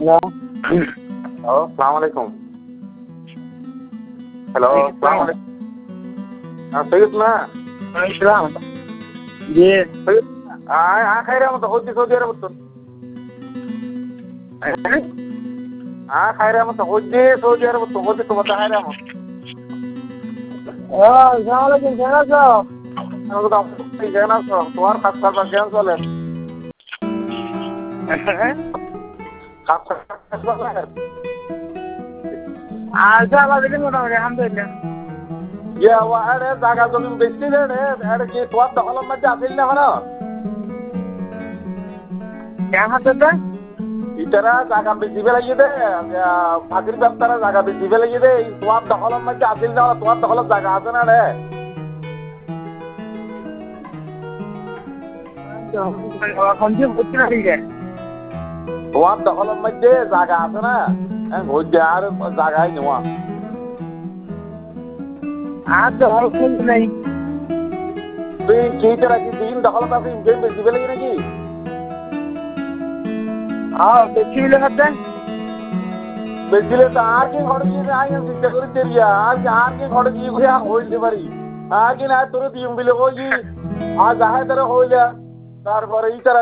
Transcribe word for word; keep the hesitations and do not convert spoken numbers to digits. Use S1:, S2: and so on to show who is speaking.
S1: Hello
S2: hello, সালাম আলাইকুম। Hello, সালাম আলাইকুম। হ্যাঁ, সৈয়দ না?
S1: ইসলাম জি
S2: সৈয়দ আয় আ খাইরে মতো হচ্ছে সৌদি আরব তো। আ খাইরে মতো হচ্ছে সৌদি আরব তো হচ্ছে তো মতো খাইরে মতো।
S1: ও আসসালামু আলাইকুম কেমন আছো?
S2: আমি তো কেন আছো? তোমার কাজ কারবার কেমন চলে? কাজ কাজ চলে?
S1: আচ্ছা আমাদের মোটামুটি আলহামদুলিল্লাহ
S2: ইয়া ওয়া আরে জায়গা জমি বেচলি রে রে আরে কি তোমার দখলের মধ্যে আসিল না হলো?
S1: কেমন আছো তো?
S2: ইতারা জায়গা বেশি লাগিয়ে দে ফাঁকির ব্যবসারা জায়গা বেশি লাগিয়ে দে তোমার দখলের মধ্যে আসিল না তোমার দখলের জায়গা আছে না রে?
S1: এখন যে বুঝতে না ঠিক আছে
S2: তোমার দখলের মধ্যে জায়গা আছে না ভোট দেওয়ার জায়গায় নেওয়া
S1: আর দখল খুলতে নেই
S2: তুই কি তোরা কি দিন দখলত আছে ইনকেম বেশি লাগে নাকি
S1: হ্যাঁ বেশি মিলে হচ্ছে
S2: বেশিলে তো আর কি ঘরে গিয়ে আগে চিন্তা করে দেরিয়া আর কি আর কি ঘরে গিয়ে ঘুরে হইতে পারি আর কি না তোর দিম বিলে ওই আর যাহাই তারা হইলে তারপরে ই তারা